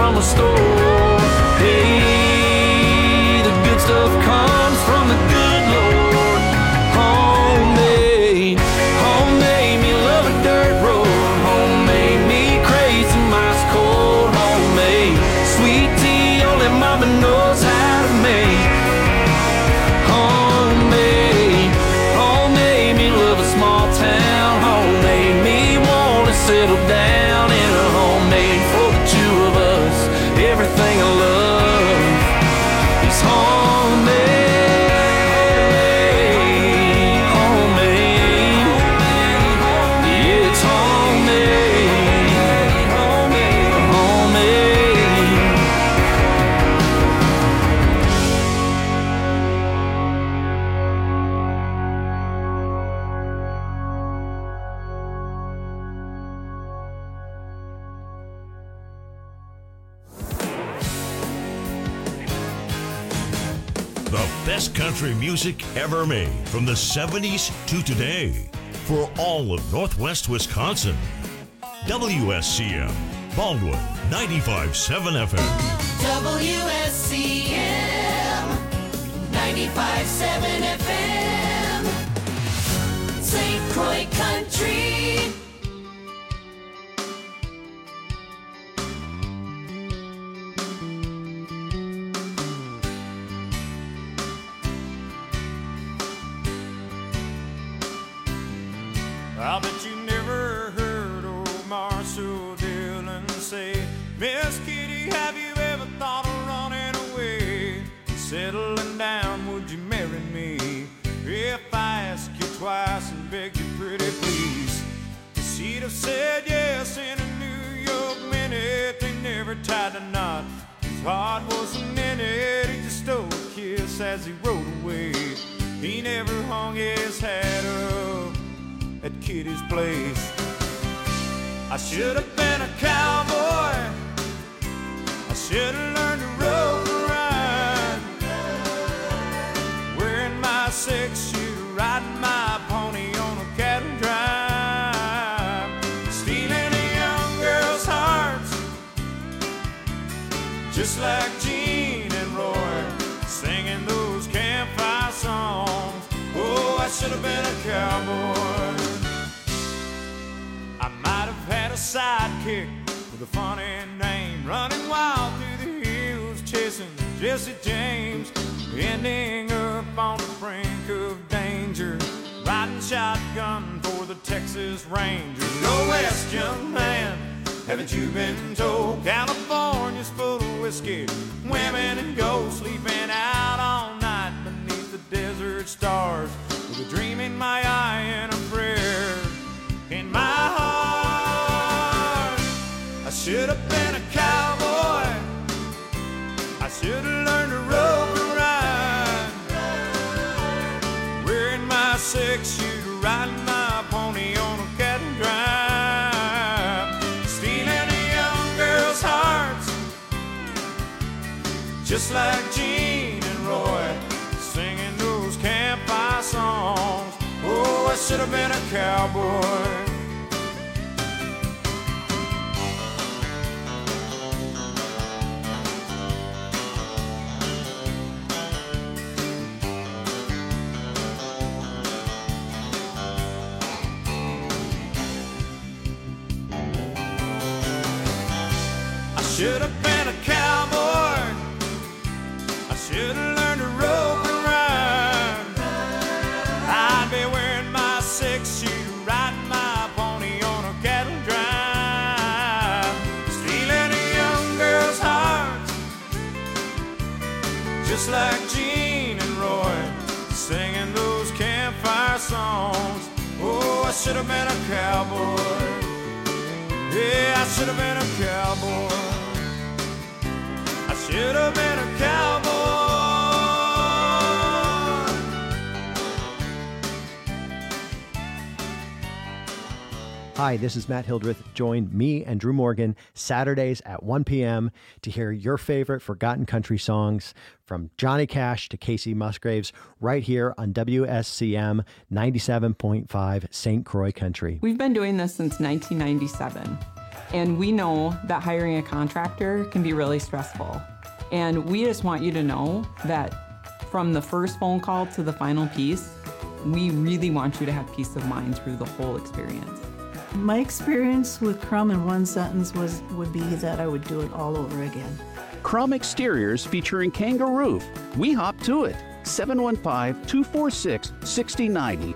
from a store. Hey, the good stuff comes from the good Lord. Homemade, homemade me love a dirt road. Homemade me crazy, mice cold. Homemade, sweet tea only mama knows how to make. Homemade, homemade me love a small town. Homemade me want to settle down in a homemade for the two of us. Everything I love is homemade, homemade. Yeah, it's homemade, homemade. The best country music ever made from the 70s to today for all of Northwest Wisconsin. WSCM, Baldwin 95.7 FM. WSCM 95.7 FM, St. Croix Country. I bet you never heard old Marshall Dillon say, Miss Kitty, have you ever thought of running away? Settling down, would you marry me? If I ask you twice and beg you pretty please. She'd have said yes in a New York minute. They never tied a knot. His heart wasn't in it. He just stole a kiss as he rode away. He never hung his hat up at Kitty's place. I should have been a cowboy. I should have learned to rope and ride, wearing my 6-shooter, riding my pony on a cattle drive, stealing a young girl's hearts, just like Gene and Roy, singing those campfire songs. Oh, I should have been a cowboy. I might have had a sidekick with a funny name, running wild through the hills, chasing Jesse James, ending up on the brink of danger, riding shotgun for the Texas Rangers. Go west, young man, haven't you been told? California's full of whiskey, women and gold, sleeping out all night beneath the desert stars, with a dream in my eye and a prayer in my heart. I should have been a cowboy. I should have learned to rope and ride, wearing my 6-shooter, riding my pony on a cattle drive, stealing a young girl's hearts, just like Gene and Roy, singing those campfire songs. Oh, I should have been a cowboy. I should have been a cowboy. I should have learned to rope and ride. I'd be wearing my 6-shooter, riding my pony on a cattle drive, stealing a young girl's heart, just like Gene and Roy, singing those campfire songs. Oh, I should have been a cowboy. Yeah, I should have been a cowboy. I should have been a cowboy. Hi, this is Matt Hildreth. Join me and Drew Morgan Saturdays at 1 p.m. to hear your favorite forgotten country songs from Johnny Cash to Casey Musgraves right here on WSCM 97.5 St. Croix Country. We've been doing this since 1997. And we know that hiring a contractor can be really stressful. And we just want you to know that from the first phone call to the final piece, we really want you to have peace of mind through the whole experience. My experience with Crum in one sentence would be that I would do it all over again. Crum Exteriors featuring Kangaroo. We hop to it. 715-246-6090.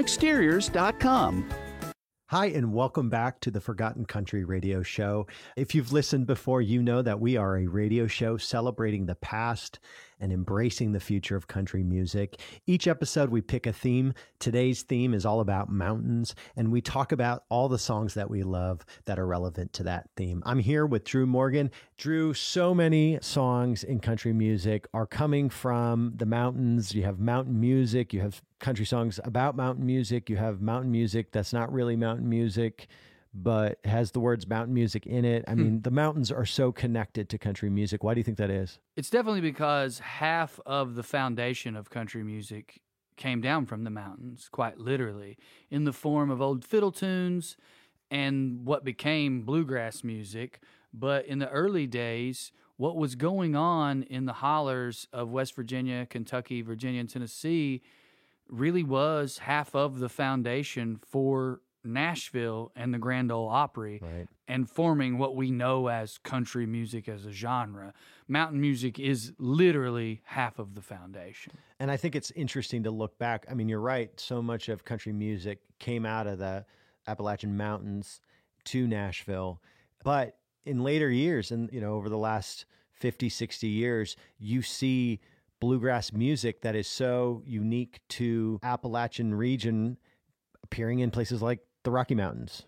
CrumExteriors.com. Hi, and welcome back to the Forgotten Country Radio Show. If you've listened before, you know that we are a radio show celebrating the past and embracing the future of country music. Each episode, we pick a theme. Today's theme is all about mountains, and we talk about all the songs that we love that are relevant to that theme. I'm here with Drew Morgan. Drew, so many songs in country music are coming from the mountains. You have mountain music, you have country songs about mountain music, you have mountain music that's not really mountain music, but has the words mountain music in it. I mean, the mountains are so connected to country music. Why do you think that is? It's definitely because half of the foundation of country music came down from the mountains, quite literally, in the form of old fiddle tunes and what became bluegrass music. But in the early days, what was going on in the hollers of West Virginia, Kentucky, Virginia, and Tennessee really was half of the foundation for Nashville and the Grand Ole Opry, Right. and forming what we know as country music as a genre. Mountain music is literally half of the foundation. And I think it's interesting to look back. I mean, you're right. So much of country music came out of the Appalachian Mountains to Nashville. But in later years, and over the last 50, 60 years, you see bluegrass music that is so unique to Appalachian region appearing in places like the Rocky Mountains.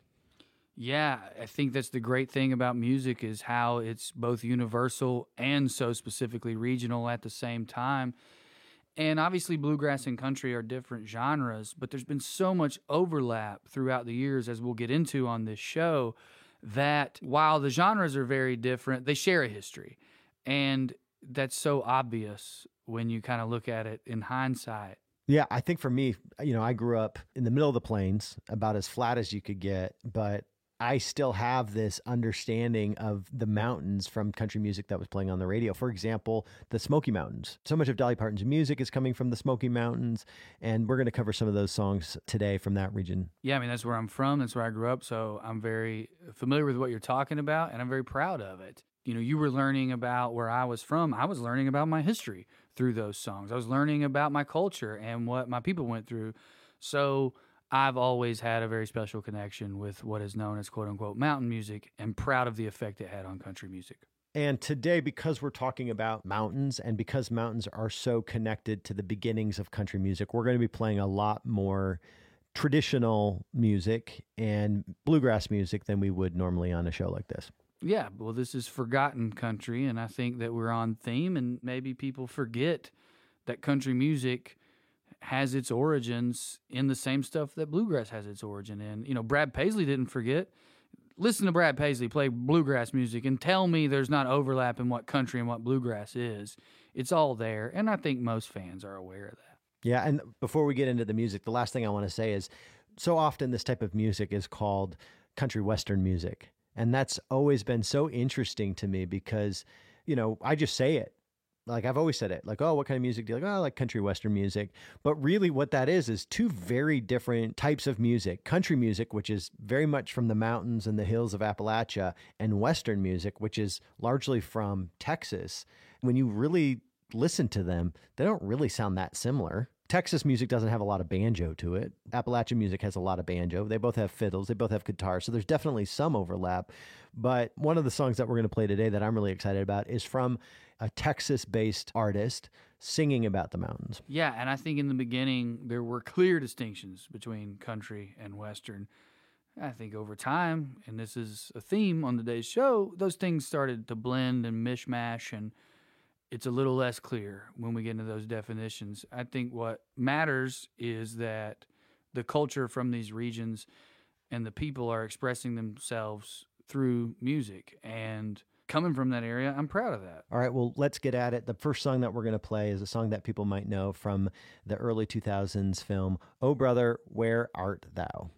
Yeah, I think that's the great thing about music is how it's both universal and so specifically regional at the same time. And obviously bluegrass and country are different genres, but there's been so much overlap throughout the years, as we'll get into on this show, that while the genres are very different, they share a history. And that's so obvious when you kind of look at it in hindsight. Yeah, I think for me, I grew up in the middle of the plains, about as flat as you could get, but I still have this understanding of the mountains from country music that was playing on the radio. For example, the Smoky Mountains. So much of Dolly Parton's music is coming from the Smoky Mountains, and we're going to cover some of those songs today from that region. Yeah, I mean, that's where I'm from. That's where I grew up. So I'm very familiar with what you're talking about, and I'm very proud of it. You were learning about where I was from. I was learning about my history through those songs. I was learning about my culture and what my people went through. So I've always had a very special connection with what is known as quote-unquote mountain music, and proud of the effect it had on country music. And today, because we're talking about mountains and because mountains are so connected to the beginnings of country music, we're going to be playing a lot more traditional music and bluegrass music than we would normally on a show like this. Yeah, well, this is forgotten country, and I think that we're on theme, and maybe people forget that country music has its origins in the same stuff that bluegrass has its origin in. Brad Paisley didn't forget. Listen to Brad Paisley play bluegrass music and tell me there's not overlap in what country and what bluegrass is. It's all there, and I think most fans are aware of that. Yeah, and before we get into the music, the last thing I want to say is so often this type of music is called country western music. And that's always been so interesting to me because, I just say it. Like I've always said it, like, oh, what kind of music do you like? Oh, I like country western music. But really what that is two very different types of music. Country music, which is very much from the mountains and the hills of Appalachia, and western music, which is largely from Texas. When you really listen to them, they don't really sound that similar. Texas music doesn't have a lot of banjo to it. Appalachian music has a lot of banjo. They both have fiddles. They both have guitars. So there's definitely some overlap. But one of the songs that we're going to play today that I'm really excited about is from a Texas-based artist singing about the mountains. Yeah, and I think in the beginning there were clear distinctions between country and western. I think over time, and this is a theme on today's show, those things started to blend and mishmash, and it's a little less clear when we get into those definitions. I think what matters is that the culture from these regions and the people are expressing themselves through music. And coming from that area, I'm proud of that. All right, well, let's get at it. The first song that we're going to play is a song that people might know from the early 2000s film, Oh Brother, Where Art Thou?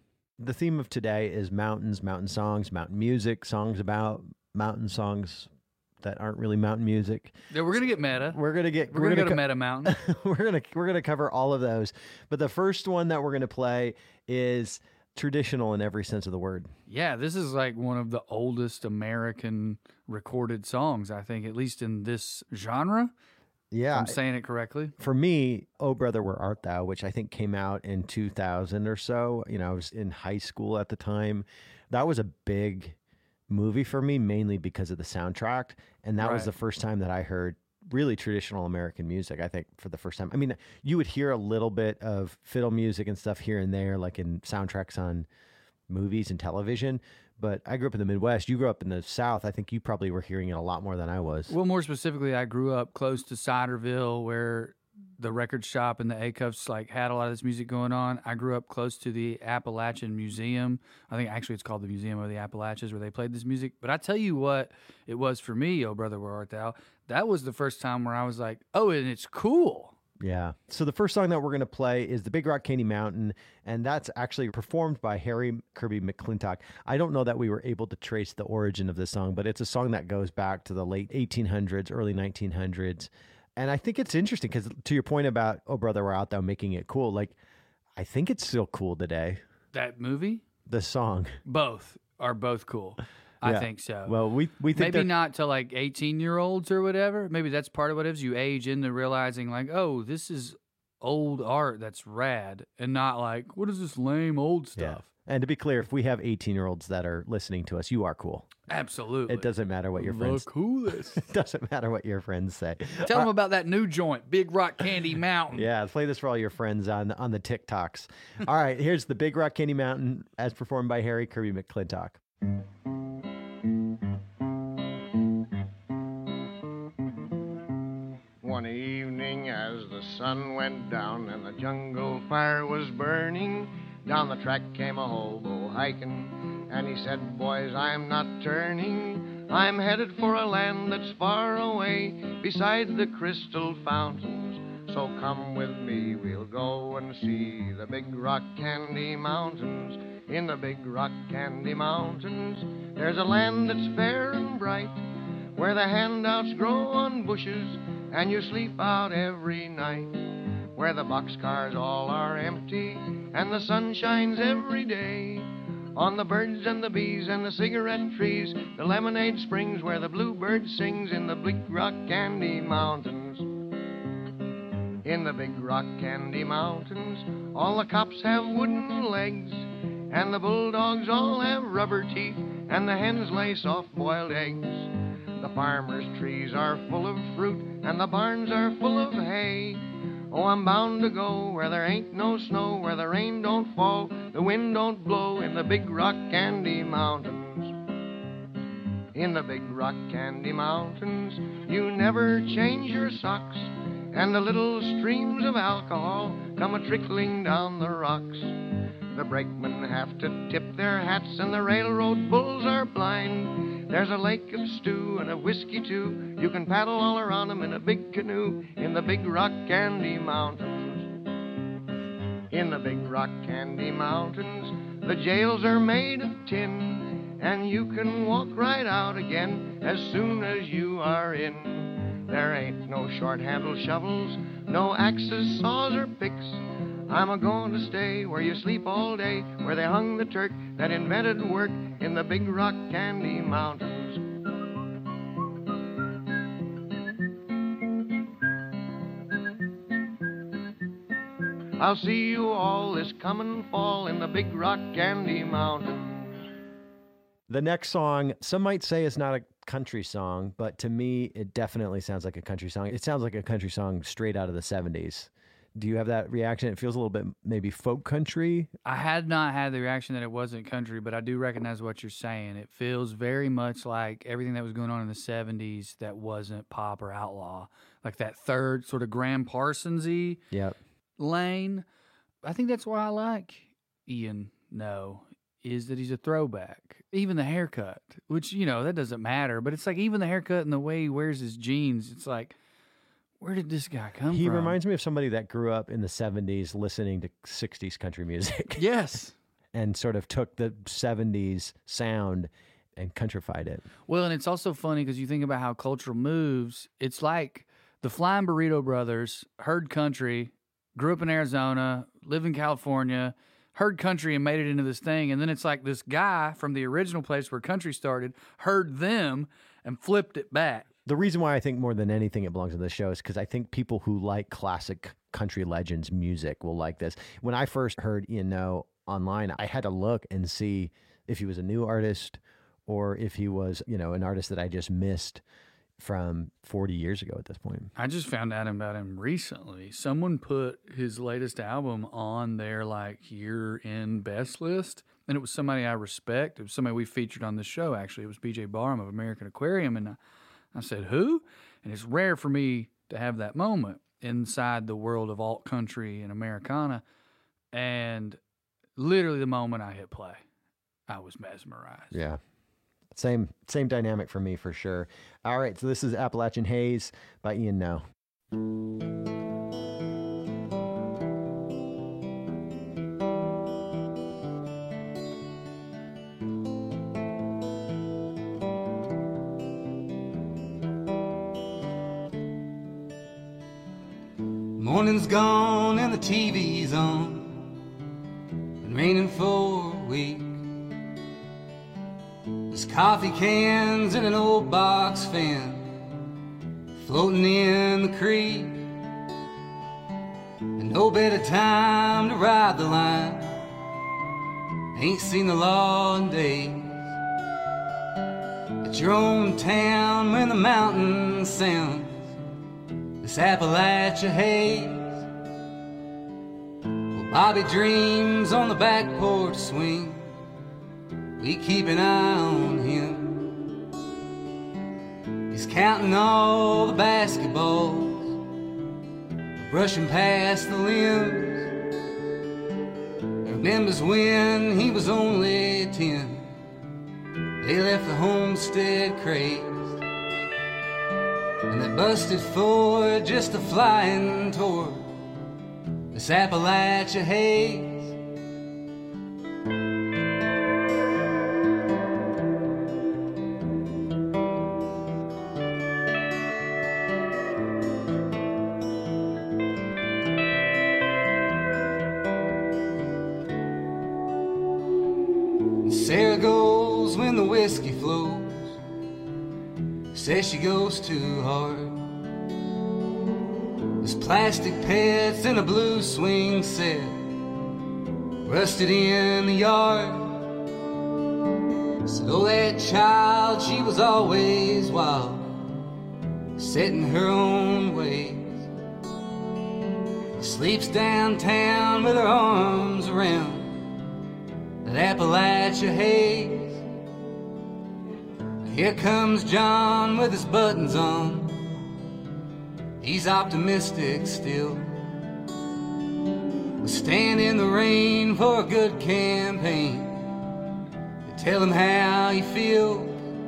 The theme of today is mountains, mountain songs, mountain music, songs about mountain songs that aren't really mountain music. Yeah, we're gonna get meta. We're gonna go to Meta Mountain. we're gonna cover all of those. But the first one that we're gonna play is traditional in every sense of the word. Yeah, this is like one of the oldest American recorded songs, I think, at least in this genre. Yeah. If I'm saying it correctly. For me, Oh Brother, Where Art Thou, which I think came out in 2000 or so. You know, I was in high school at the time. That was a big movie for me, mainly because of the soundtrack. And that was Right. the first time that I heard really traditional American music, I think, for the first time. I mean, you would hear a little bit of fiddle music and stuff here and there, like in soundtracks on movies and television. But I grew up in the Midwest. You grew up in the South. I think you probably were hearing it a lot more than I was. Well, more specifically, I grew up close to Ciderville, where the record shop and the A-Cuffs like had a lot of this music going on. I grew up close to the Appalachian Museum. I think actually it's called the Museum of the Appalachians, where they played this music. But I tell you what it was for me, Oh Brother, Where Art Thou? That was the first time where I was like, oh, and it's cool. Yeah. So the first song that we're going to play is The Big Rock Candy Mountain, and that's actually performed by Harry Kirby McClintock. I don't know that we were able to trace the origin of the song, but it's a song that goes back to the late 1800s, early 1900s. And I think it's interesting because, to your point about Oh Brother, Where Art Thou making it cool, like, I think it's still cool today. That movie? The song. Both are both cool. I Yeah. think so. Well, we think maybe they're- not to like 18-year-olds or whatever. Maybe that's part of what it is. You age into realizing like, oh, this is old art that's rad, and not like, what is this lame old Yeah. stuff? And to be clear, if we have 18-year-olds that are listening to us, you are cool. Absolutely. It doesn't matter what your The friends. coolest. It doesn't matter what your friends say. Tell them about that new joint, Big Rock Candy Mountain. Yeah, play this for all your friends on the TikToks. All right, here's The Big Rock Candy Mountain as performed by Harry Kirby McClintock. One evening as the sun went down and the jungle fire was burning, down the track came a hobo hiking, and he said, boys, I'm not turning. I'm headed for a land that's far away beside the crystal fountains. So come with me, we'll go and see the Big Rock Candy Mountains. In the Big Rock Candy Mountains, there's a land that's fair and bright, where the handouts grow on bushes and you sleep out every night, where the boxcars all are empty and the sun shines every day on the birds and the bees and the cigarette trees, the lemonade springs where the bluebird sings. In the Big Rock Candy Mountains, in the Big Rock Candy Mountains, all the cops have wooden legs and the bulldogs all have rubber teeth and the hens lay soft-boiled eggs. The farmers' trees are full of fruit and the barns are full of hay. Oh, I'm bound to go where there ain't no snow, where the rain don't fall, the wind don't blow. In the Big Rock Candy Mountains, in the Big Rock Candy Mountains, you never change your socks, and the little streams of alcohol come a-trickling down the rocks. The brakemen have to tip their hats and the railroad bulls are blind. There's a lake of stew and of whiskey too. You can paddle all around 'em in a big canoe in the Big Rock Candy Mountains. In the Big Rock Candy Mountains, the jails are made of tin, and you can walk right out again as soon as you are in. There ain't no short-handled shovels, no axes, saws, or picks. I'm a-going to stay where you sleep all day, where they hung the Turk that invented work, in the Big Rock Candy Mountains. I'll see you all this coming fall in the Big Rock Candy Mountains. The next song, some might say is not a country song, but to me, it definitely sounds like a country song. It sounds like a country song straight out of the 70s. Do you have that reaction? It feels a little bit maybe folk country. I had not had the reaction that it wasn't country, but I do recognize what you're saying. It feels very much like everything that was going on in the 70s that wasn't pop or outlaw. Like that third sort of Graham Parsons-y Yep. lane. I think that's why I like Ian is that he's a throwback. Even the haircut, which, that doesn't matter, but it's like even the haircut and the way he wears his jeans, it's like, where did this guy come from? He reminds me of somebody that grew up in the 70s listening to 60s country music. Yes. and sort of took the 70s sound and countrified it. Well, and it's also funny because you think about how culture moves. It's like the Flying Burrito Brothers heard country, grew up in Arizona, lived in California, heard country and made it into this thing. And then it's like this guy from the original place where country started heard them and flipped it back. The reason why I think more than anything it belongs on this show is because I think people who like classic country legends music will like this. When I first heard Ian Noe online, I had to look and see if he was a new artist or if he was, an artist that I just missed from 40 years ago at this point. I just found out about him recently. Someone put his latest album on their year-end best list, and it was somebody I respect. It was somebody we featured on the show, actually. It was BJ Barham of American Aquarium, and I said, who? And it's rare for me to have that moment inside the world of alt country and Americana, and literally the moment I hit play, I was mesmerized. Yeah. Same dynamic for me, for sure. All right, so this is Appalachian Haze by Ian Noe. Morning's gone and the TV's on. Been raining for a week. There's coffee cans and an old box fan floating in the creek. And no better time to ride the line. Ain't seen the law in days. At your own town when the mountain sounds this Appalachia haze. Well, Bobby dreams on the back porch swing. We keep an eye on him. He's counting all the basketballs, brushing past the limbs. Remembers when he was only 10. They left the homestead crazed, and they busted for just a flying toward this Appalachia haze. Sarah goes when the whiskey flows, says she goes too hard. There's plastic pets and a blue swing set rusted in the yard. Said, oh, that child, she was always wild, set in her own ways. Sleeps downtown with her arms around that Appalachia haze. Here comes John with his buttons on. He's optimistic still. We'll stand in the rain for a good campaign to tell him how you feel.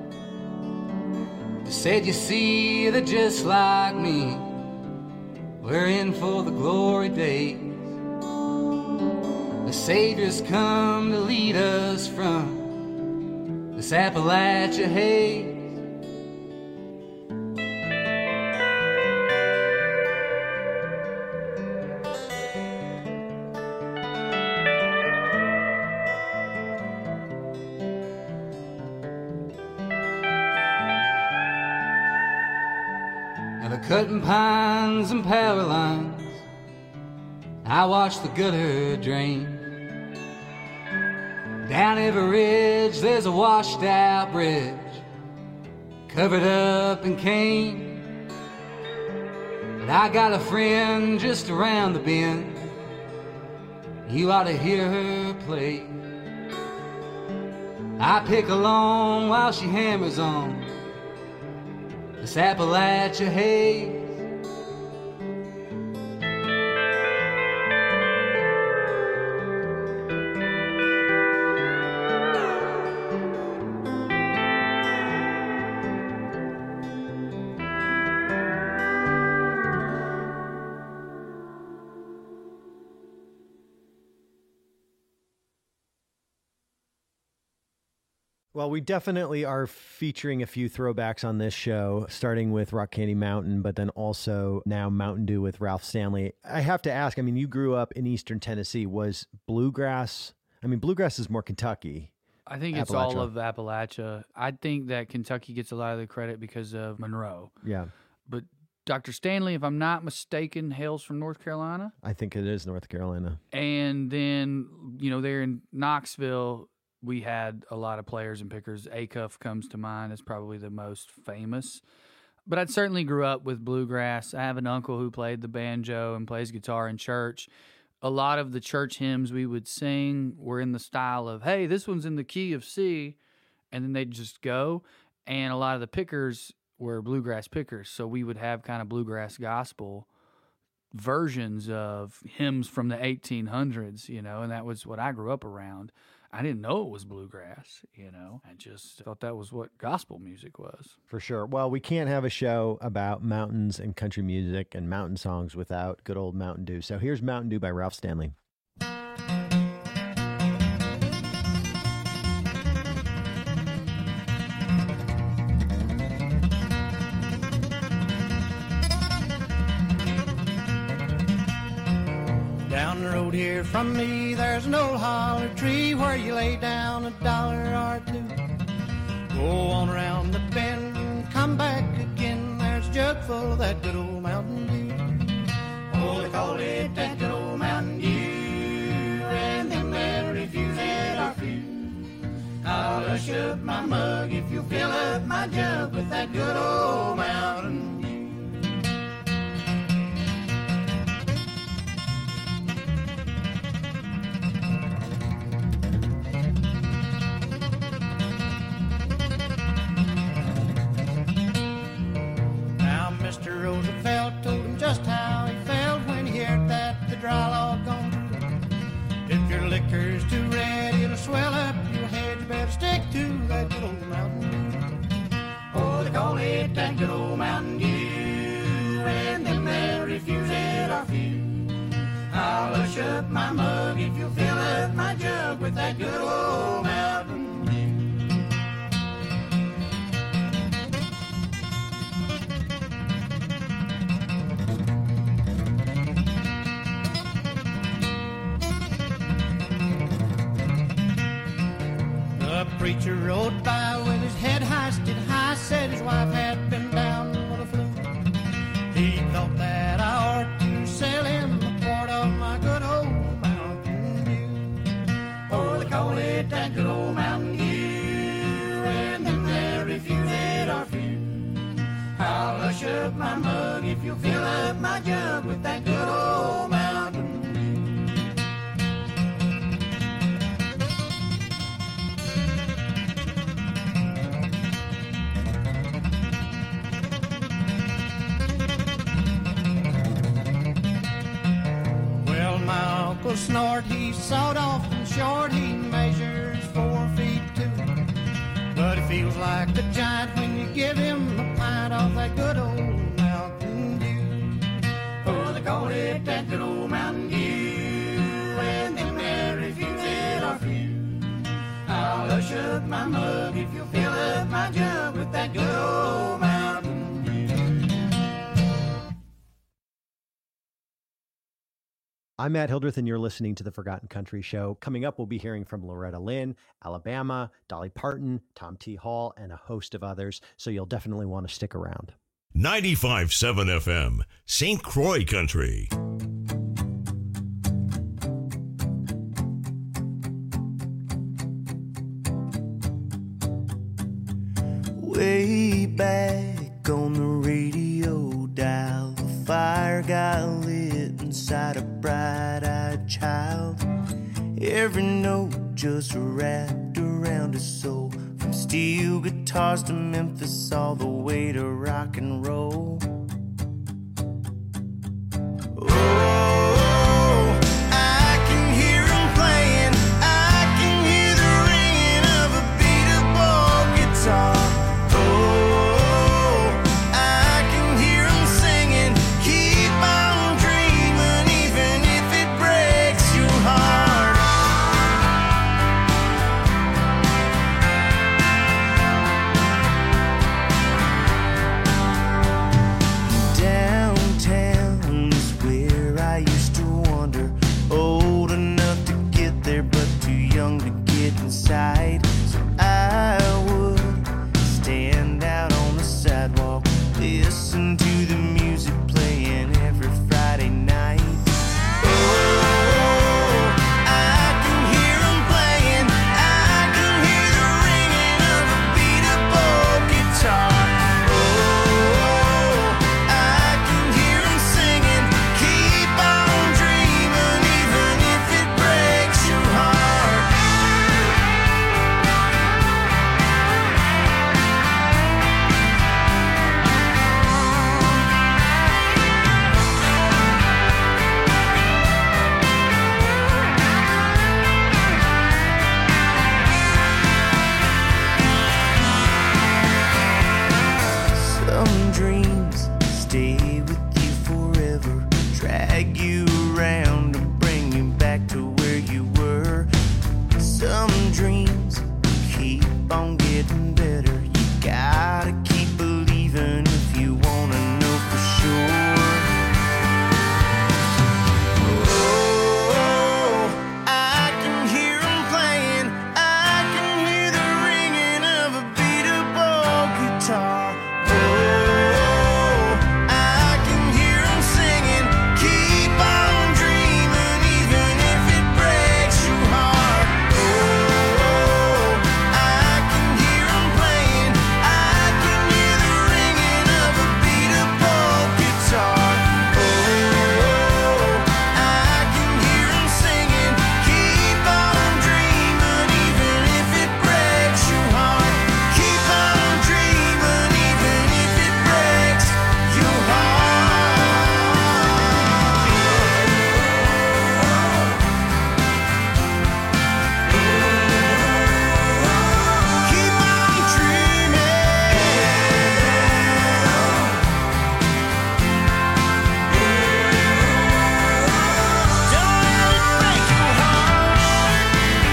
They said, you see, they're just like me. We're in for the glory days. The Savior's come to lead us from this Appalachia haze. Now they're cutting pines and power lines. I watch the gutter drain. Down every ridge there's a washed out bridge covered up in cane. But I got a friend just around the bend. You ought to hear her play. I pick along while she hammers on this Appalachia haze. Well, we definitely are featuring a few throwbacks on this show, starting with Rock Candy Mountain, but then also now Mountain Dew with Ralph Stanley. I have to ask, I mean, you grew up in Eastern Tennessee. Was bluegrass, I mean, bluegrass is more Kentucky. I think it's all of Appalachia. I think that Kentucky gets a lot of the credit because of Monroe. Yeah. But Dr. Stanley, if I'm not mistaken, hails from North Carolina. I think it is North Carolina. And then, you know, there in Knoxville, we had a lot of players and pickers. Acuff comes to mind as probably the most famous. But I certainly grew up with bluegrass. I have an uncle who played the banjo and plays guitar in church. A lot of the church hymns we would sing were in the style of, hey, this one's in the key of C, and then they'd just go. And a lot of the pickers were bluegrass pickers, so we would have kind of bluegrass gospel versions of hymns from the 1800s, you know, and that was what I grew up around. I didn't know it was bluegrass, you know. I just thought that was what gospel music was. For sure. Well, we can't have a show about mountains and country music and mountain songs without good old Mountain Dew. So here's Mountain Dew by Ralph Stanley. Down the road here from me, there's an old holler tree where you lay down $1 or two. Go on around the bend and come back again. There's a jug full of that good old Mountain Dew. Oh, they call it that good old Mountain Dew, and them that refuse it are few. I'll hush up my mug if you fill up my jug with that good old Mountain Dew. Mr. Roosevelt told him just how he felt when he heard that the dry log gone through. If your liquor's too red, it'll swell up your head. You better stick to that good old Mountain Dew. Oh, they call it that good old Mountain Dew, and them that refuse it are few. I'll hush up my mug if you fill up my jug with that good old Mountain Dew. The preacher rode by with his head hoisted high, said his wife had been down with a flu. He thought that I ought to sell him a quart of my good old Mountain Dew. Oh, they call it that good old Mountain Dew, and them that refuse it are few. I'll hush up my mug if you fill up my jug with that good old Mountain Dew. My Uncle Snort, he sawed off and short, he measures 4 feet 2. But he feels like a giant when you give him a pint of that good old Mountain Dew. Oh, they call it that good old Mountain Dew, and them that refuse it are few. I'll hush up my mug if you fill up my jug with that good old Mountain Dew. I'm Matt Hildreth, and you're listening to The Forgotten Country Show. Coming up, we'll be hearing from Loretta Lynn, Alabama, Dolly Parton, Tom T. Hall, and a host of others, so you'll definitely want to stick around. 95.7 FM, St. Croix Country. Way back on the radio dial, the fire got lit inside a bright-eyed child. Every note just wrapped around his soul, from steel guitars to Memphis all the way to rock and roll. drag you around and bring you back to where you were. Some dreams keep on getting better. You gotta keep believing if you wanna know for sure. Oh, I can hear 'em playing. I can hear the ringing of a beat-up guitar. Oh, I can hear 'em singing. Keep on dreaming, even if it breaks your heart. Oh, I can hear 'em playing. I can hear the ringing of a beat-up guitar. Oh, I can hear 'em singing. Keep on dreaming, even if it breaks your heart. Keep on dreaming, even if it breaks your heart. Keep on dreaming. Don't let it break your heart.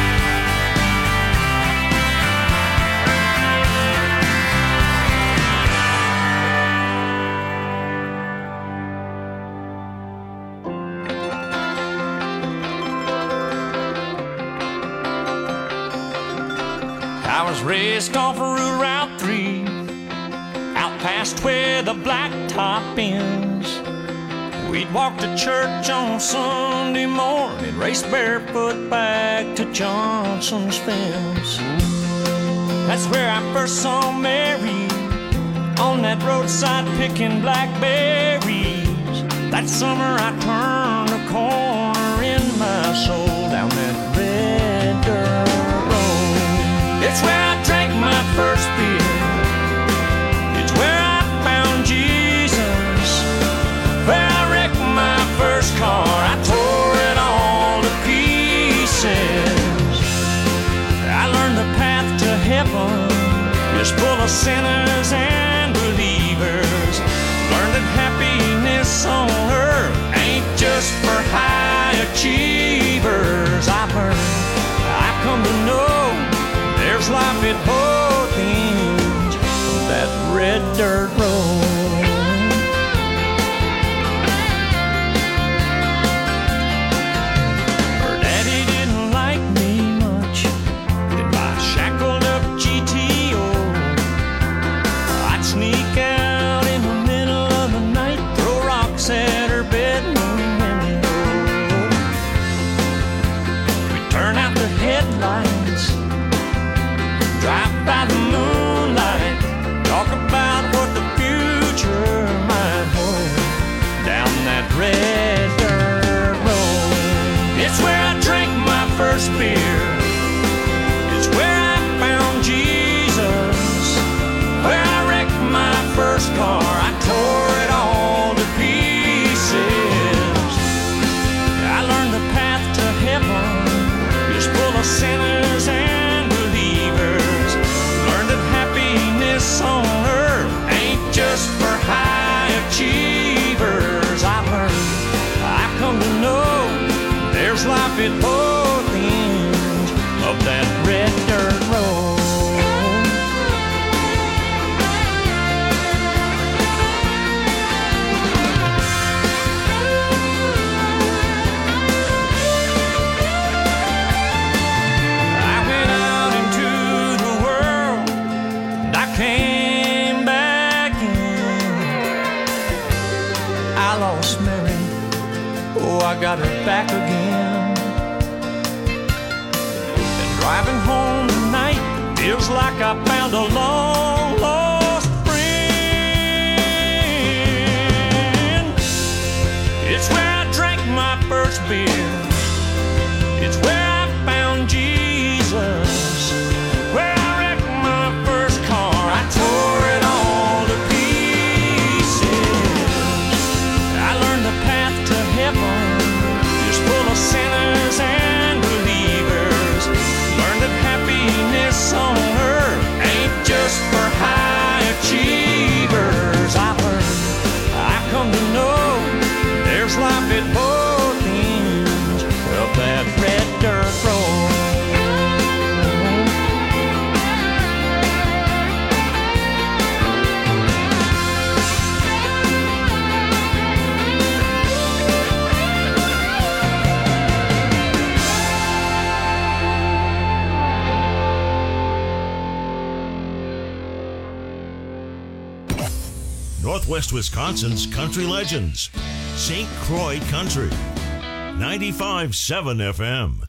I was raised off of Route 3, out past where the blacktop ends. We'd walk to church on Sunday morning, race barefoot back to Johnson's fence. That's where I first saw Mary, on that roadside picking blackberries. That summer I turned a corner in my soul down that red dirt road. It's where I drank my first beer. It's where I found Jesus. Where I wrecked my first car. I tore it all to pieces. I learned the path to heaven is full of sinners and believers. Learned that happiness on earth ain't just for high achievers. I've come to know there's life at both ends of that red dirt road. Her daddy didn't like me much in my shackled up GTO. I'd sneak out in the middle of the night, throw rocks at her bedroom window. We'd turn out the headlights, drive by the moonlight, talk about what the future might hold down that red dirt road. It's where I drank my first beer. It's where I found Jesus. Where I wrecked my first car. I tore it all to pieces. I learned the path to heaven is full of sinners and believers. Learned that happiness on earth ain't just for high achievers. I've come to know there's life at both ends of that red dirt road. I went out into the world and I came back in. I lost Mary, oh, I got her back again. And driving home tonight feels like I found a long lost friend. It's where I drank my first beer. It's where I found Jesus. Where I wrecked my first car. I tore it all to pieces. I learned the path to heaven is full of sinners and believers. Learned that happiness on earth ain't just for high achievers. I've come to know there's life at Northwest Wisconsin's country legends. St. Croix Country. 95.7 FM.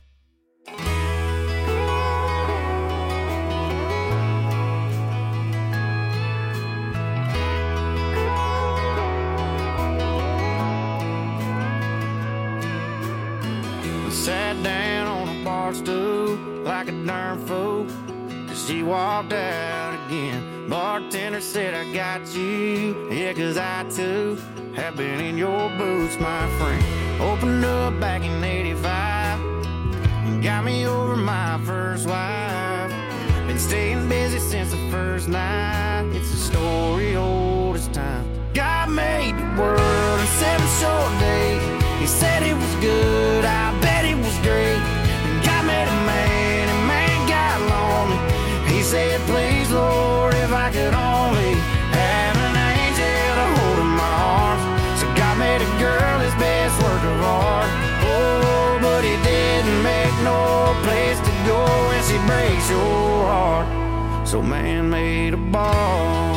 Sat down on a bar stool like a darn fool, 'cause she walked out again. Bartender said, I got you, yeah, 'cause I too have been in your boots, my friend. Opened up back in 85, got me over my first wife. Been staying busy since the first night, it's a story old as time. God made the world in 7 short days. He said it was good, I bet it was great. And God made a man, and man got lonely. He said, please, Lord, if I could only have an angel to hold in my arms. So God made a girl his best work of art. Oh, but he didn't make no place to go when she breaks your heart. So man made a ball.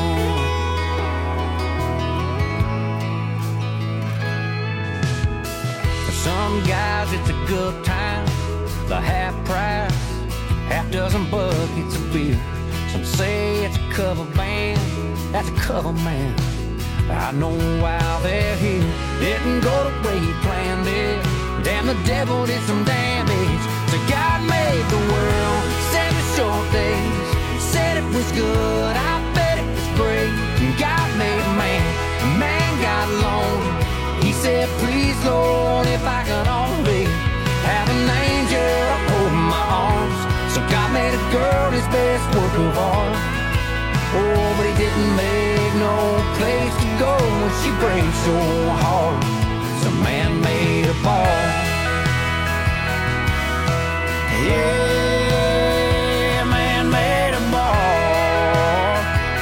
Some guys it's a good time, the half price, half dozen buckets of beer. Some say it's a cover band, that's a cover man. I know why they're here, didn't go the way he planned it. Damn, the devil did some damage. So God made the world 7 short days. Said it was good, I bet it was great. And God made a man got lonely. He said, please, Lord, if I could only have an angel to hold in my arms. So God made a girl his best work of art. Oh, but he didn't make no place to go when she breaks your heart. So man made a ball. Yeah, man made a ball.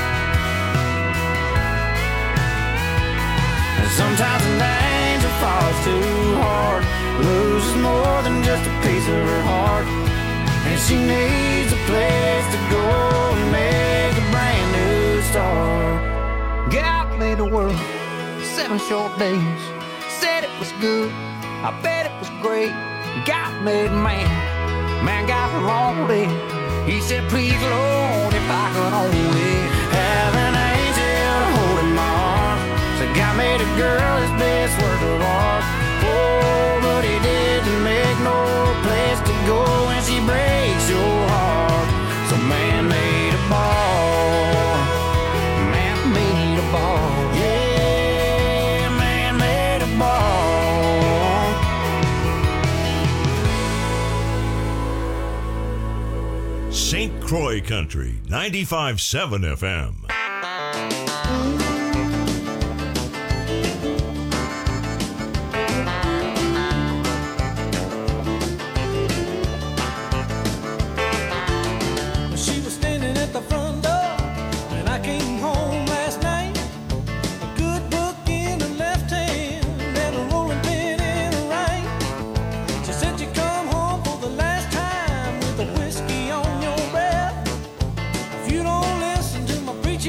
And sometimes an angel falls too hard, loses more than just a piece of her heart, and she needs a place to go and make a brand new start. God made the world 7 short days. Said it was good, I bet it was great. God made man got lonely. He said, please, Lord, if I could only have an angel to hold in my arms. So God made a girl his best work of art. Oh, but he didn't make no place to go when she breaks your heart. So man made a ball. Man made a ball. Yeah, man made a ball. St. Croix Country, 95.7 FM. She was standing at the front door when I came home last night. A good book in her left hand and a rolling pin in her right. She said you come home for the last time with a whiskey on your breath. If you don't listen to my preacher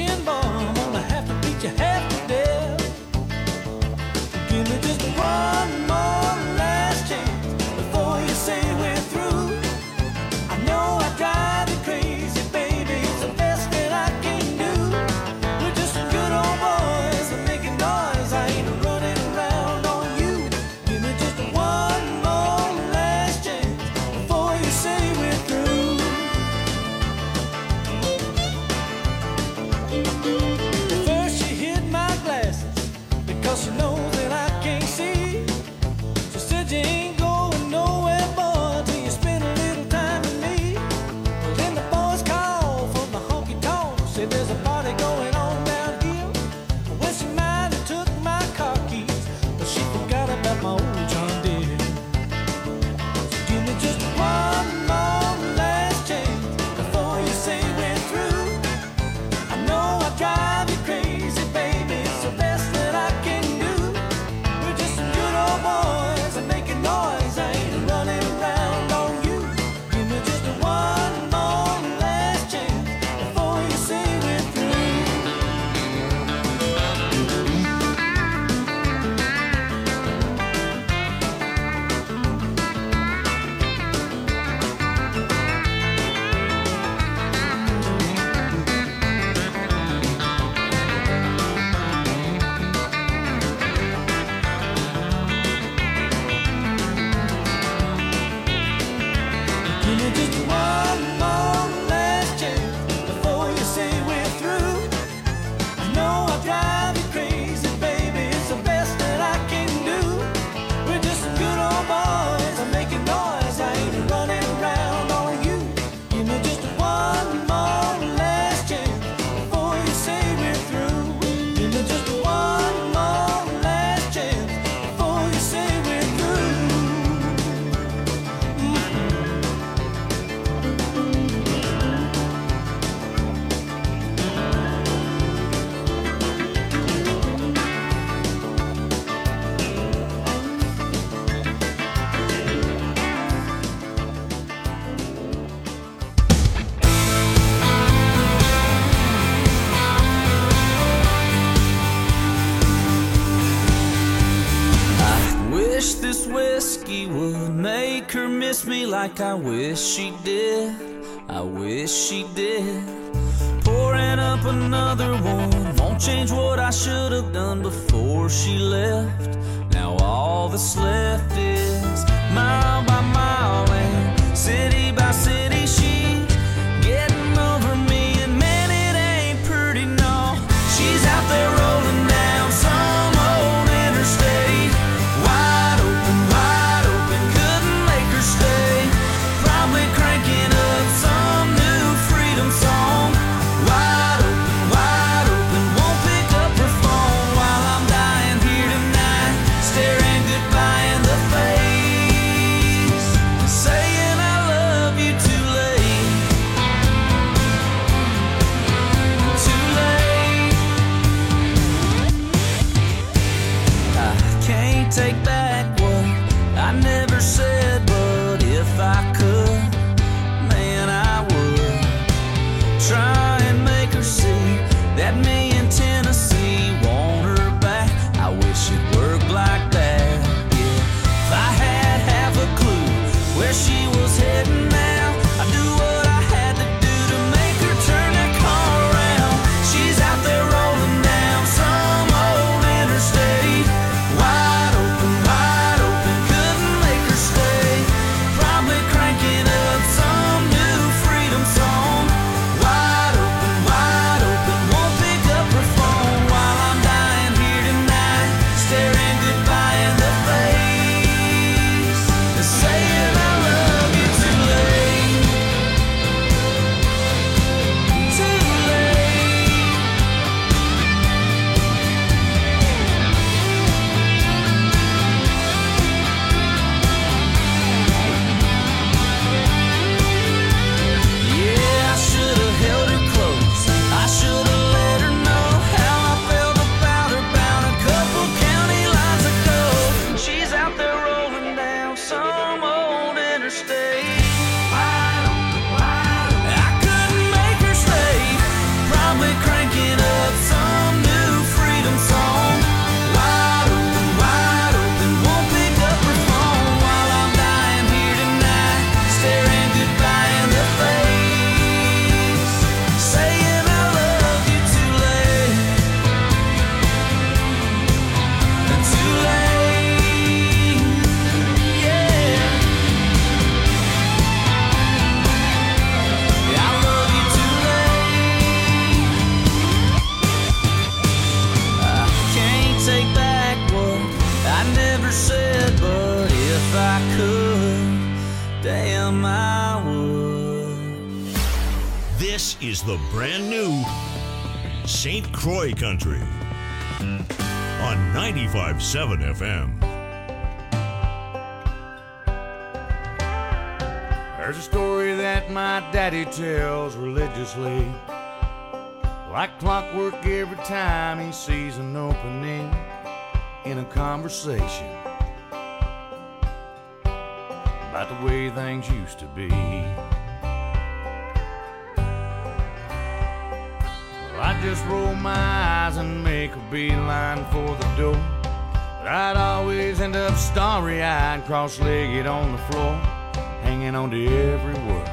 me just one more last chance before you say we're through. I know I drive you crazy, baby, it's the best that I can do. We're just some good old boys, I'm making noise, I ain't running around on you. Give me just one more last chance before you say we're through. Give me just one more last chance before you say we're through. Wish this whiskey would make her miss me like I wish she did. I wish she did. Pouring up another one won't change what I should have done before she left. Now all that's left is mile by mile and city by city she getting over me, and man, it ain't pretty, no. She's out there rolling down some old interstate, wide open, couldn't make her stay. Probably cranking up some new freedom song. Wide open, won't pick up her phone while I'm dying here tonight, staring goodbye in the face, saying I love you too late. Too late. I can't take back what I never said, but if I could, man, I would try and make her see that me in Tennessee want her back. I wish it worked like that, yeah. If I had half a clue where she was heading now, I'd do what I had to do to make her turn that car around. She's out there rolling down some old interstate, wide open, couldn't make her stay. Probably cranking up some new freedom song. Wide open, won't pick up her phone while I'm dying here tonight, staring goodbye in the face, and saying I love you too late. Too late. Yeah, I should have held her close. I should have let her know how I felt about her bound a couple county lines ago. She's out there rolling down some old interstate. I couldn't make her stay. Probably cranking up some new freedom song. Wide open, won't pick up her phone while I'm dying here tonight, staring goodbye in the face, saying I love you too late. Too late, yeah. I love you too late. I can't take back what I never said, but if I could, damn I would. This is the brand new St. Croix Country on 95.7 FM. There's a story that my daddy tells religiously, like clockwork every time he sees an opening in a conversation about the way things used to be. Well, I just roll my eyes and make a beeline for the door, but I'd always end up starry-eyed, cross-legged on the floor, hanging on to every word.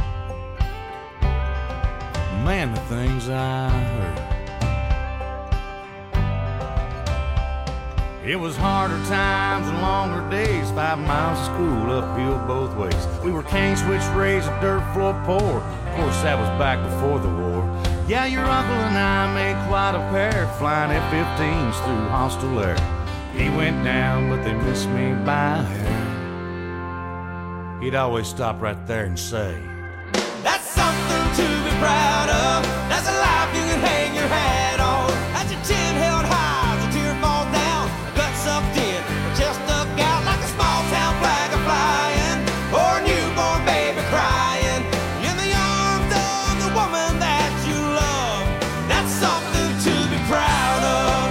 Man, the things I heard. It was harder times and longer days, 5 miles of school uphill both ways. We were cane switch raised, a dirt floor poor. Of course, that was back before the war. Yeah, your uncle and I made quite a pair, flying F-15s through hostile air. He went down, but they missed me by a hair. He'd always stop right there and say, That's something to be proud of. That's a life you can hang your hat on. That's your chin held high, the tear falls down, gut sucked in, chest stuck out like a small town flag a flying, or a newborn baby crying in the arms of the woman that you love. That's something to be proud of.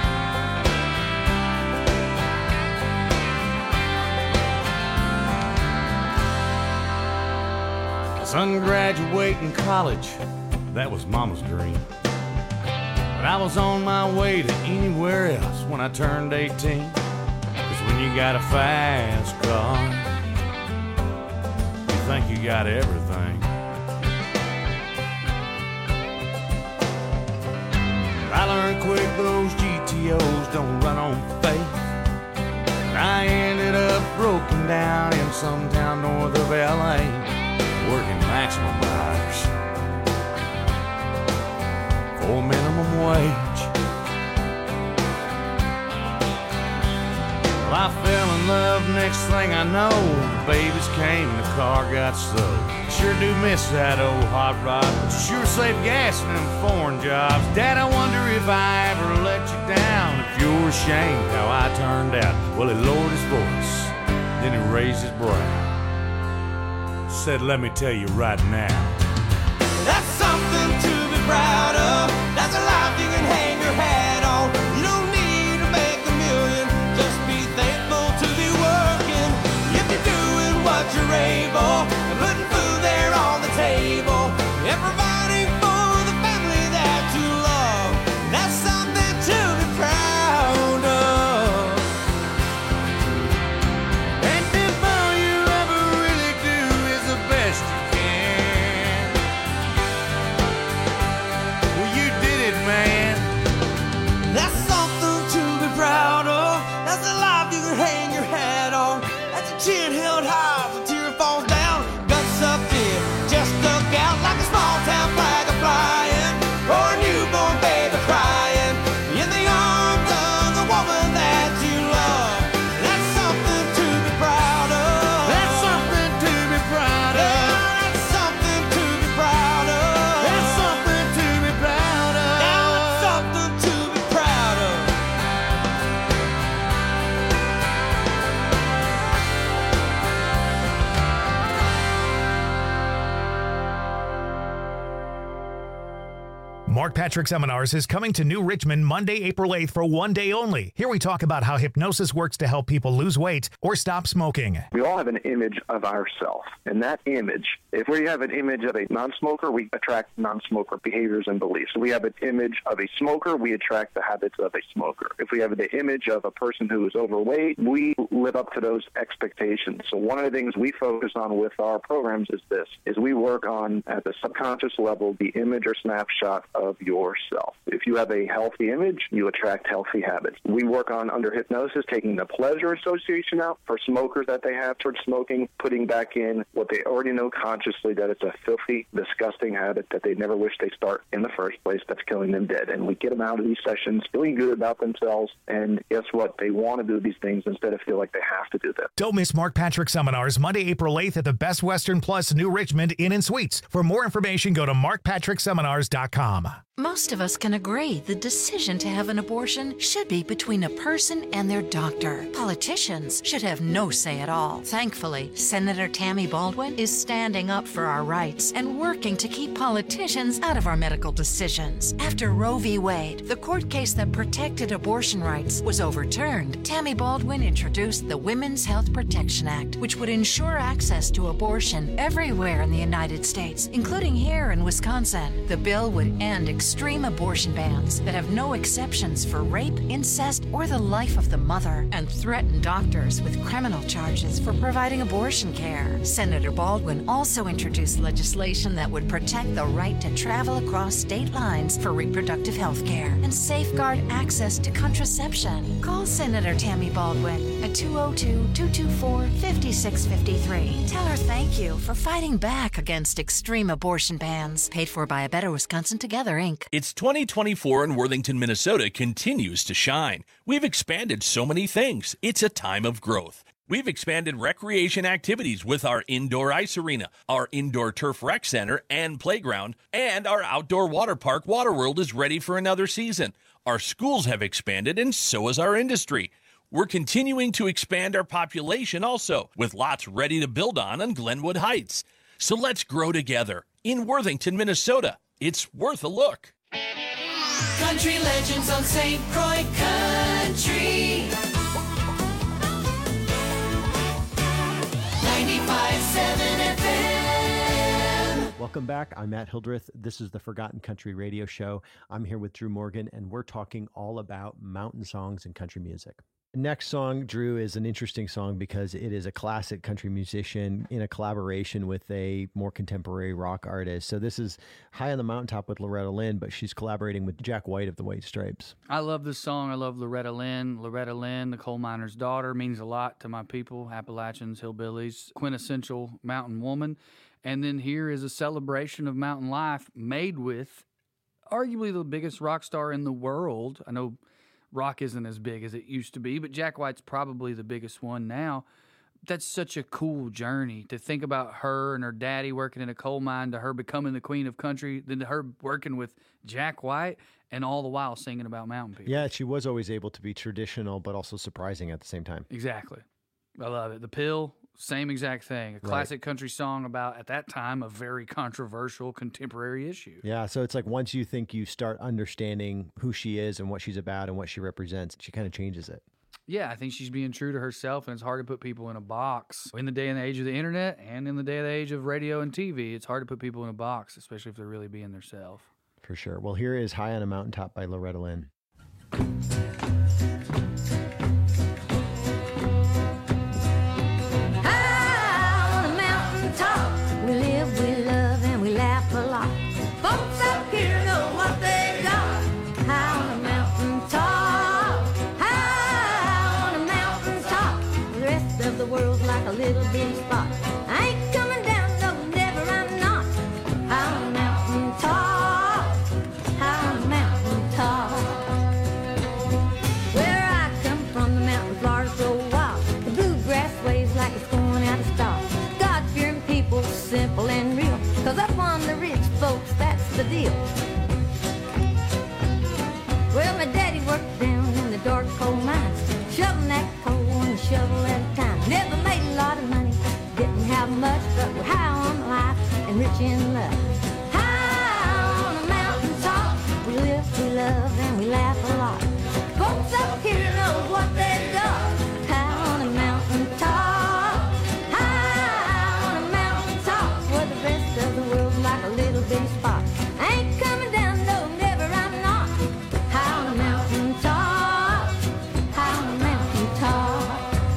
Son graduating college, that was Mama's dream. But I was on my way to anywhere else when I turned 18. 'Cause when you got a fast car, you think you got everything. But I learned quick those GTOs don't run on faith. And I ended up broken down in some town north of LA, working maximum hours for minimum wage. Well, I fell in love, next thing I know, the babies came and the car got sold. Sure do miss that old hot rod, but you sure save gas in them foreign jobs. Dad, I wonder if I ever let you down, if you're ashamed how I turned out. Well, he lowered his voice, then he raised his brow. Said, let me tell you right now, That's something to be proud of. That's a life you can hang your hat on. You don't need to make a million, just be thankful to be working. If you're doing what you're able, and putting food there on the table, and providing for the family that you love, that's something to be proud of. and if all you ever really do is the best you can, well, you did it, man. That's something to be proud of. That's a life you can hang your hat on. That's your chin held high, the tear falls down, gut sucked in, just stuck out like a small town flag a flying, or a newborn baby crying in the arms of the woman that you love. That's something to be proud of. That's something to be proud of. That's something to be proud of. That's something to be proud of. That's something to be proud of. Mark Patrick Seminars is coming to New Richmond Monday, April 8th for one day only. Here we talk about how hypnosis works to help people lose weight or stop smoking. We all have an image of ourselves, and that image, if we have an image of a non-smoker, we attract non-smoker behaviors and beliefs. If we have an image of a smoker, we attract the habits of a smoker. If we have the image of a person who is overweight, we live up to those expectations. So one of the things we focus on with our programs is we work on, at the subconscious level, the image or snapshot of yourself. If you have a healthy image, you attract healthy habits. We work on, under hypnosis, taking the pleasure association out for smokers that they have towards smoking, putting back in what they already know consciously, that it's a filthy, disgusting habit that they never wish they start in the first place, that's killing them dead. And we get them out of these sessions feeling good about themselves, and guess what? They want to do these things instead of feel like they have to do them. Don't miss Mark Patrick Seminars Monday, April 8th at the Best Western Plus New Richmond Inn and Suites. For more information, go to markpatrickseminars.com. Most of us can agree the decision to have an abortion should be between a person and their doctor. Politicians should have no say at all. Thankfully, Senator Tammy Baldwin is standing up for our rights and working to keep politicians out of our medical decisions. After Roe v. Wade, the court case that protected abortion rights, was overturned, Tammy Baldwin introduced the Women's Health Protection Act, which would ensure access to abortion everywhere in the United States, including here in Wisconsin. The bill would end and extreme abortion bans that have no exceptions for rape, incest, or the life of the mother, and threaten doctors with criminal charges for providing abortion care. Senator Baldwin also introduced legislation that would protect the right to travel across state lines for reproductive health care and safeguard access to contraception. Call Senator Tammy Baldwin at 202-224-5653. Tell her thank you for fighting back against extreme abortion bans. Paid for by A Better Wisconsin Together, Inc. It's 2024 and Worthington, Minnesota continues to shine. We've expanded so many things. It's a time of growth. We've expanded recreation activities with our indoor ice arena, our indoor turf rec center and playground, and our outdoor water park, Waterworld, is ready for another season. Our schools have expanded, and so has our industry. We're continuing to expand our population also, with lots ready to build on Glenwood Heights. So let's grow together. In Worthington, Minnesota, it's worth a look. Country legends on St. Croix Country 95.7 FM. Welcome back. I'm Matt Hildreth. This is the Forgotten Country Radio Show. I'm here with Drew Morgan, and we're talking all about mountain songs and country music. Next song, Drew, is an interesting song because it is a classic country musician in a collaboration with a more contemporary rock artist. So this is High on the Mountaintop with Loretta Lynn, but she's collaborating with Jack White of the White Stripes. I love this song. I love Loretta Lynn. Loretta Lynn, the coal miner's daughter, means a lot to my people, Appalachians, hillbillies, quintessential mountain woman. And then here is a celebration of mountain life made with arguably the biggest rock star in the world. I know rock isn't as big as it used to be, but Jack White's probably the biggest one now. That's such a cool journey to think about her and her daddy working in a coal mine, to her becoming the queen of country, then to her working with Jack White, and all the while singing about mountain people. Yeah, she was always able to be traditional, but also surprising at the same time. Exactly. I love it. The Pill, same exact thing. A classic country song about, at that time, a very controversial contemporary issue. Yeah, so it's like once you think you start understanding who she is and what she's about and what she represents, she kind of changes it. Yeah, I think she's being true to herself, and it's hard to put people in a box. In the day and age of the internet and in the day and age of radio and TV, it's hard to put people in a box, especially if they're really being themselves. For sure. Well, here is High on a Mountaintop by Loretta Lynn. We live, we love, and we laugh a lot. Folks up here know what they got. High on a mountaintop, high on a mountaintop. The rest of the world's like a little bitty spot. I ain't coming down, no, never, I'm not. High on a mountaintop, high on a mountaintop. Where I come from, the mountain Florida's so wild. The bluegrass waves like it's going out of style. God-fearing people, simple and real, 'cause up on the ridge, folks, that's the deal. Well, my daddy worked down in the dark coal mines, shoveling that coal one shovel at a time. Never made a lot of money, didn't have much, but we're high on life and rich in love. High on a mountaintop, we live, we love, and we laugh a lot. Folks up here know what they've got. High on a mountaintop, like a little bitty spot. I ain't coming down, no, never, I'm not. High on a mountaintop, high on a mountaintop.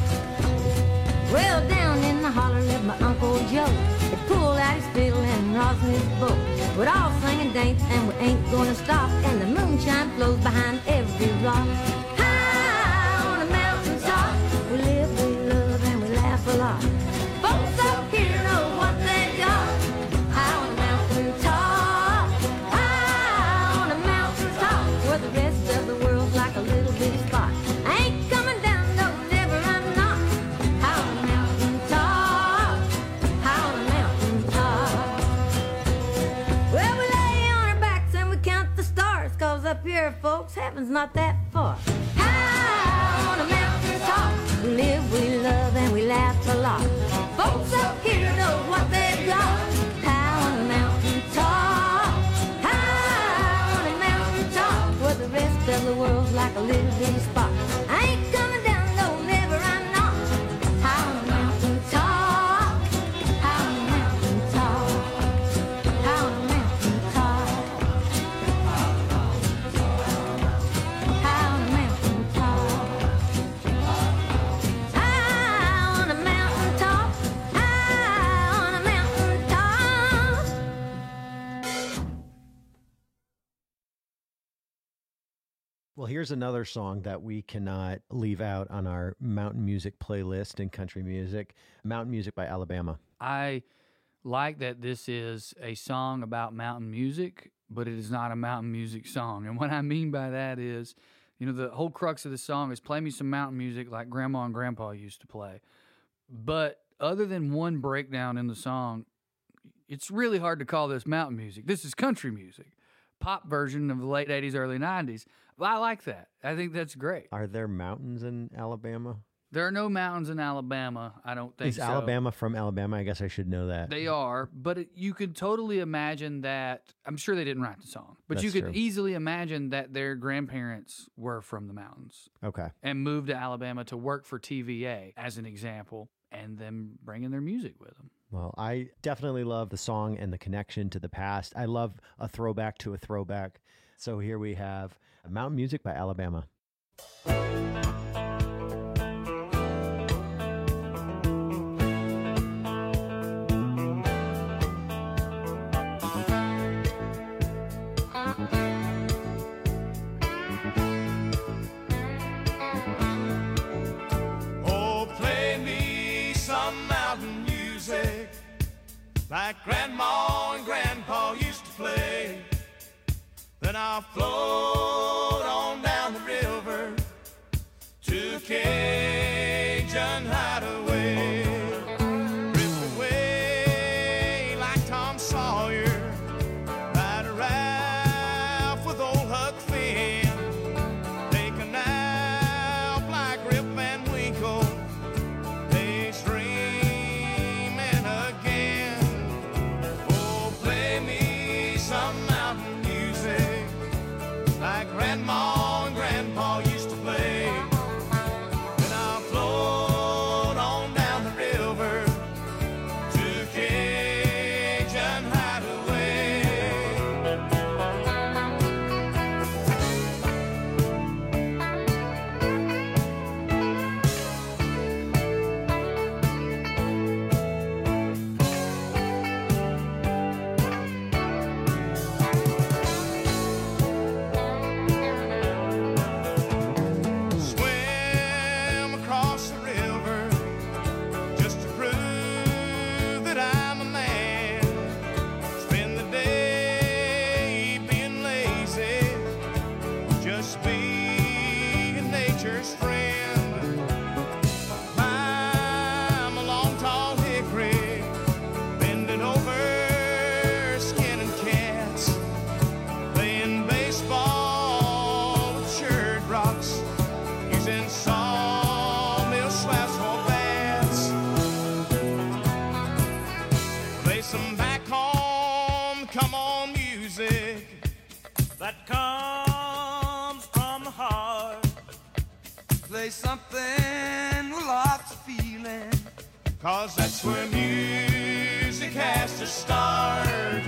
Well, down in the holler lived my Uncle Joe. He pulled out his fiddle and rosin his bow. We'd all sing and dance, and we ain't gonna stop. And the moonshine flows behind every rock. High on a mountaintop, we live, we love, and we laugh a lot. Folks up here know what they got. The rest of the world's like a little bitty spot. I ain't coming down, no, never, I'm not. High on a mountaintop, high on a mountaintop. Well, we lay on our backs and we count the stars, 'cause up here, folks, heaven's not that far. High on a mountaintop, we live, we love, and we laugh a lot. Folks up here know what they've got. High on a mountaintop, the rest of the world's like a little bitty spot. I ain't coming down, no, never, I'm not. High on a mountaintop, high on a mountaintop, high on a mountaintop. Well, here's another song that we cannot leave out on our mountain music playlist in country music, Mountain Music by Alabama. I like that this is a song about mountain music, but it is not a mountain music song. And what I mean by that is, the whole crux of the song is play me some mountain music like Grandma and Grandpa used to play. But other than one breakdown in the song, it's really hard to call this mountain music. This is country music. Pop version of the late 80s, early 90s. Well, I like that. I think that's great. Are there mountains in Alabama? There are no mountains in Alabama. I don't think so. Is Alabama from Alabama? I guess I should know that. They are, but you could totally imagine that. I'm sure they didn't write the song, but That's you could true. easily imagine that their grandparents were from the mountains Okay. and moved to Alabama to work for TVA, as an example, and them bringing their music with them. Well, I definitely love the song and the connection to the past. I love a throwback to a throwback. So here we have Mountain Music by Alabama. Oh, play me some mountain music like Grandma and Grandpa used to play. Then I'll float on down the river to Cajun Hideaway. Drift away like Tom Sawyer, ride a raft with old Huck Finn. Take a nap like Rip Van Winkle, daydreaming again. Oh, play me some mountain music like Grandma and Grandpa used to play. Then I'll float on down the river to Cajun Hideaway. Swim across the river just to prove that I'm a man. Spend the day being lazy, just being nature's friend. Climb a long tall hickory, bending over, skinning cats, playing baseball with shirt rocks, using sawmill slabs for bats. Play some back home, come on music that comes from the heart. Play something with lots of feeling, 'cause that's where music has to start.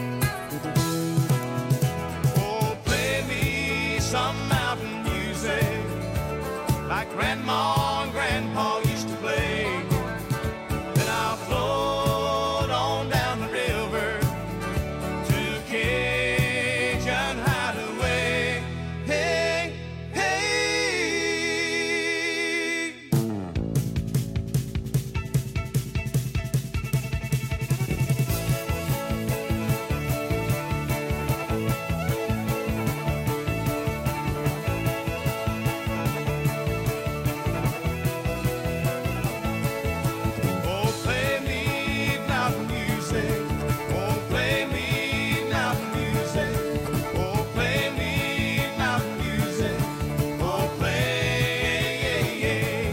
Oh, play me some mountain music like Grandma and Grandpa used to play. Then I'll float on down the river to Cajun Hideaway. Hey, hey. Oh, play me mountain music. Oh, play me mountain music. Oh, play me mountain music. Oh, play.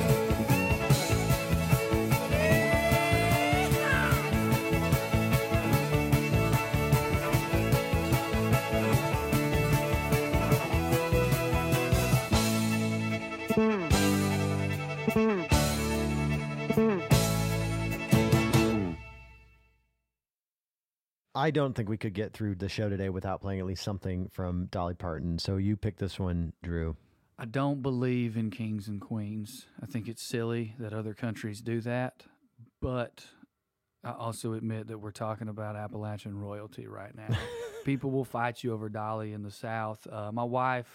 I don't think we could get through the show today without playing at least something from Dolly Parton. So you picked this one, Drew. I don't believe in kings and queens. I think it's silly that other countries do that. But I also admit that we're talking about Appalachian royalty right now. People will fight you over Dolly in the South. My wife,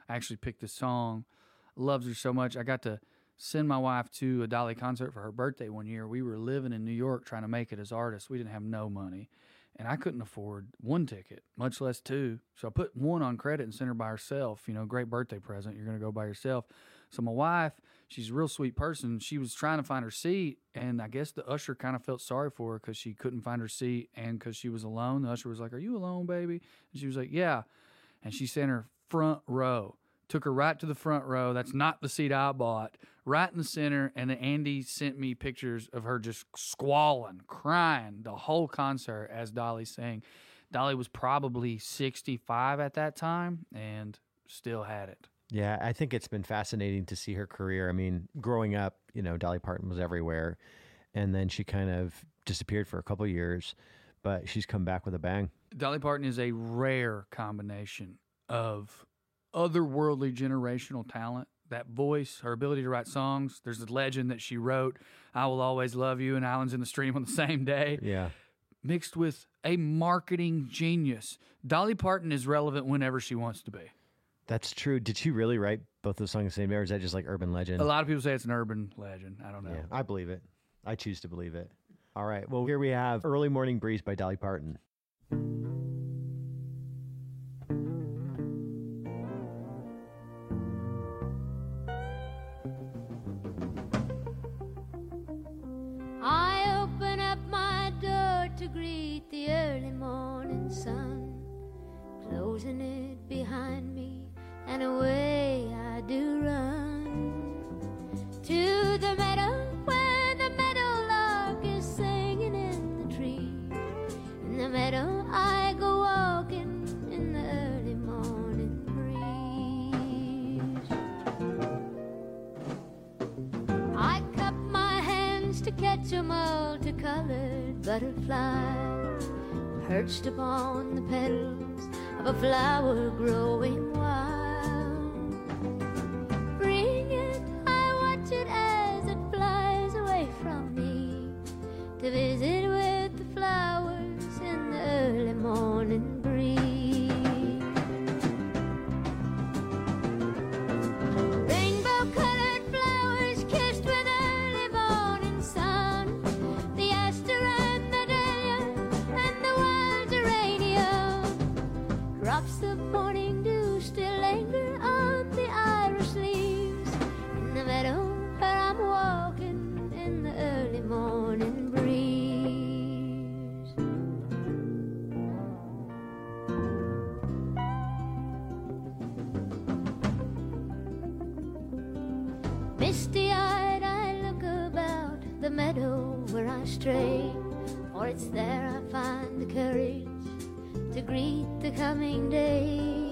I actually picked this song. Loves her so much. I got to send my wife to a Dolly concert for her birthday one year. We were living in New York trying to make it as artists. We didn't have no money, and I couldn't afford one ticket, much less two. So I put one on credit and sent her by herself. You know, great birthday present. You're going to go by yourself. So my wife, she's a real sweet person. She was trying to find her seat, and I guess the usher kind of felt sorry for her because she couldn't find her seat and because she was alone. The usher was like, "Are you alone, baby?" And she was like, "Yeah." And she sent her front row. Took her right to the front row. That's not the seat I bought. Right in the center. And then Andy sent me pictures of her just squalling, crying the whole concert as Dolly sang. Dolly was probably 65 at that time and still had it. Yeah, I think it's been fascinating to see her career. I mean, growing up, you know, Dolly Parton was everywhere. And then she kind of disappeared for a couple of years, but she's come back with a bang. Dolly Parton is a rare combination of otherworldly generational talent, that voice, her ability to write songs. There's a legend that she wrote "I Will Always Love You" and "Islands in the Stream" on the same day. Yeah. Mixed with a marketing genius. Dolly Parton is relevant whenever she wants to be. That's true. Did she really write both those songs the same day, or is that just like urban legend? A lot of people say it's an urban legend. I don't know. Yeah, I believe it. I choose to believe it. All right. Well, here we have "Early Morning Breeze" by Dolly Parton. I open up my door to greet the early morning sun, closing it behind me, and away I do run to the meadow where the meadowlark is singing in the tree. In the meadow I go walking in the early morning breeze. I cup my hands to catch a multicolored butterfly perched upon the petals of a flower growing wild. Bring it, I watch it as it flies away from me to visit with the flowers in the early morning breeze. Rainbow-colored flowers kissed with early morning sun, the aster and the dahlia and the wild geranium. Drops of morning dew still linger on the iris leaves in the meadow where I'm walking in the early morning breeze. Misty-eyed I look about the meadow where I stray, for it's there I find the courage to greet the coming day.